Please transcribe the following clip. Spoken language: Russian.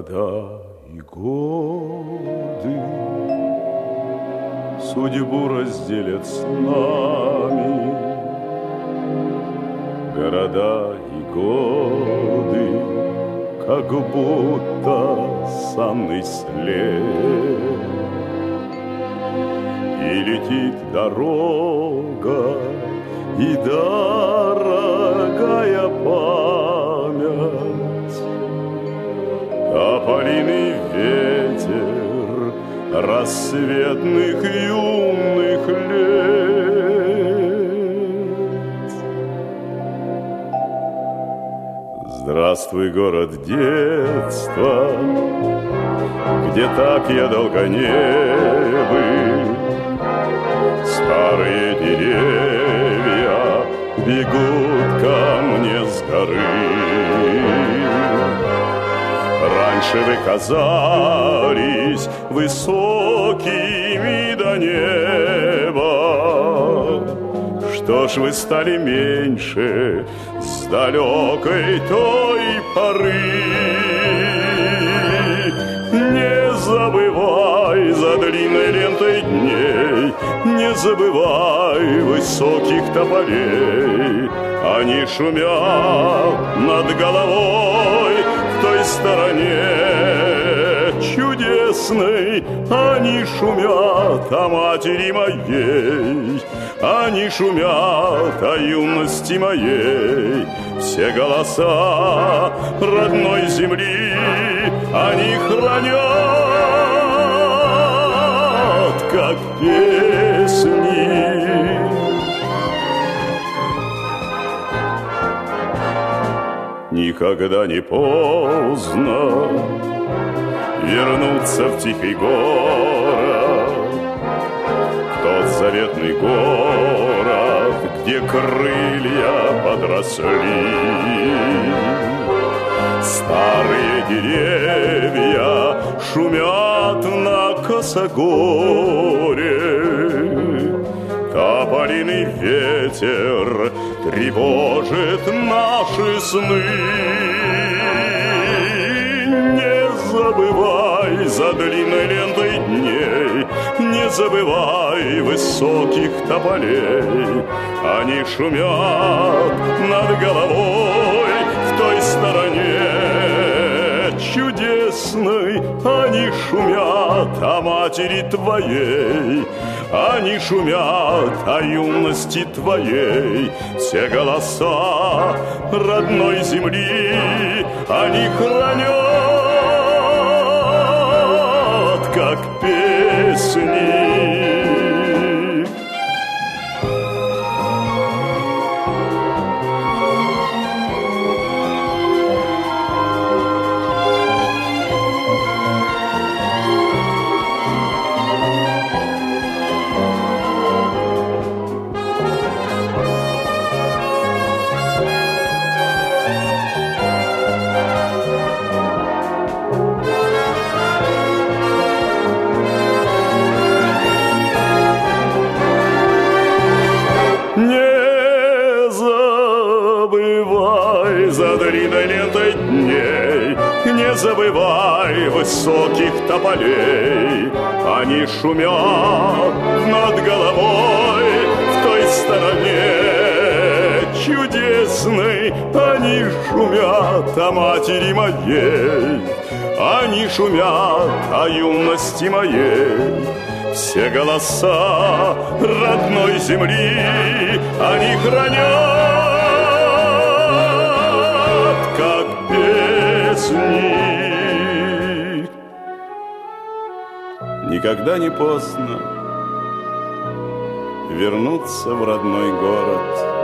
Города и годы судьбу разделят с нами. Города и годы, как будто санный след. И летит дорога, и дорогая память. Тополиный ветер рассветных юных лет. Здравствуй, город детства, где так я долго не был. Старые деревья бегут ко мне с горы. Раньше вы казались высокими до неба. Что ж вы стали меньше с далекой той поры? Не забывай за длинной лентой дней, не забывай высоких тополей. Они шумят над головой в той стороне чудесной. Они шумят о матери моей, они шумят о юности моей. Все голоса родной земли они хранят, как песни. Никогда не поздно вернуться в тихий город, в тот заветный город, где крылья подросли. Старые деревья шумят на косогоре. Тополиный ветер тревожит наши сны. Не забывай за длинной лентой дней, не забывай высоких тополей. Они шумят над головой в той стороне чудесной. Они шумят о матери твоей, они шумят о юности твоей. Все голоса родной земли они хранят, как песни. Не забывай высоких тополей. Они шумят над головой в той стороне чудесной. Они шумят о матери моей, они шумят о юности моей. Все голоса родной земли они хранят, как песни. Никогда не поздно вернуться в родной город.